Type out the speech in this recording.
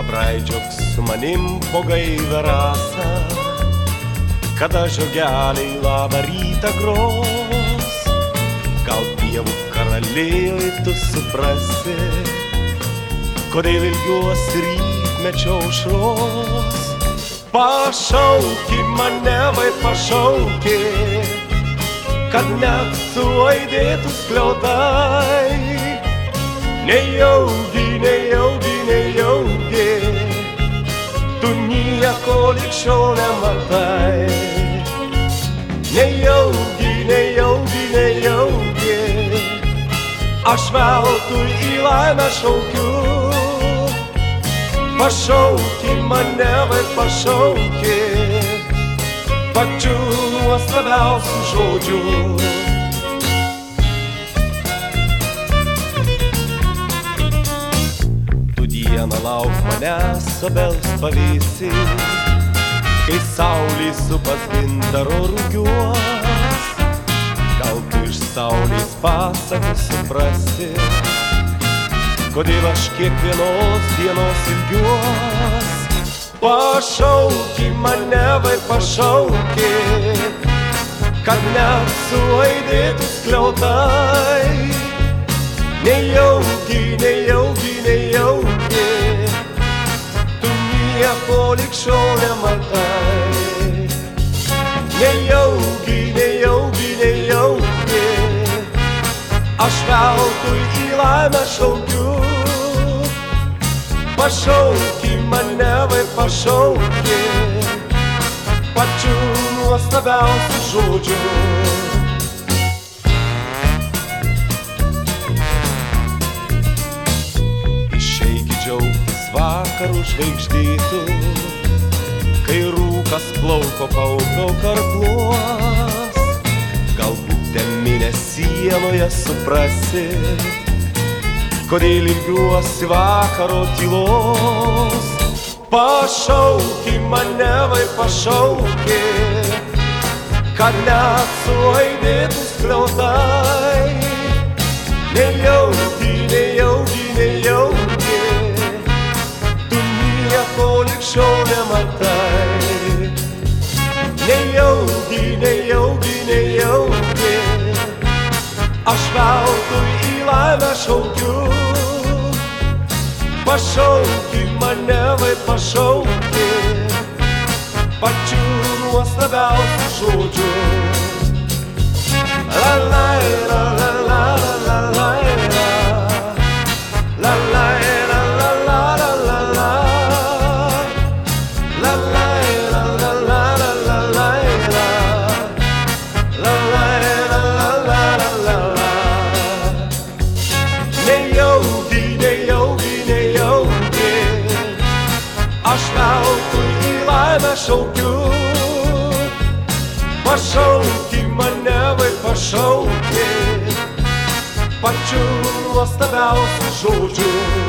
Pabraidžiok su manim po gaivę rasą, kada žiogeliai labą rytą gros. Gal pievų karaliejoj tu suprasi, kodėl ilgiuosi rytmečio aušros. Pašauki mane, vai pašauki, kad net suaidėtų skliautai. Nejaugi, nejaugi, nejaugi, tu nieko lig šiol nematai. Nejaugi, nejaugi, nejaugi, aš veltui į laimę šaukiu. Pašauki mane, vai pašauki, pačiu nuostabiausiu žodžiu. Dieną lauk manęs obels pavėsy, kai saulė supas gintaro rugiuos. Gal tu iš saulės pasakų suprasi, kodėl aš kiekvienos dienos ilgiuos. Pašauki mane, vai pašauki, kad net suaidėtų skliautai. Nejaugi, nejaugi, nejaugi, tu nieko lig šiol nematai. Nejaugi, nejaugi, nejaugi, aš veltui į laimę šaukiu. Pašauki mane, vai pašauki, pačiu nuostabiausiu žodžiu. Vakarų žvaigždėtų, kai rūkas plauko paupio karkluos. Galbūt teminė sienoje suprasi, kodėl ilgiuosi vakaro tylos. Pašauki mane, vai pašauki, kad net suaidėtų skliautai. Nejaugi, nejaugi, nejaugi, nieko lig šiol nematai. Nejaugi, nejaugi, nejaugi, aš veltui į laimę šaukiu. Pašauki mane, vai pašauki, pačiu nuostabiausiu žodžiu. La la la la la la la la la. Aš veltui į laimę šaukiu. Pašauki mane, vai pašauki, pačiu nuostabiausiu žodžiu.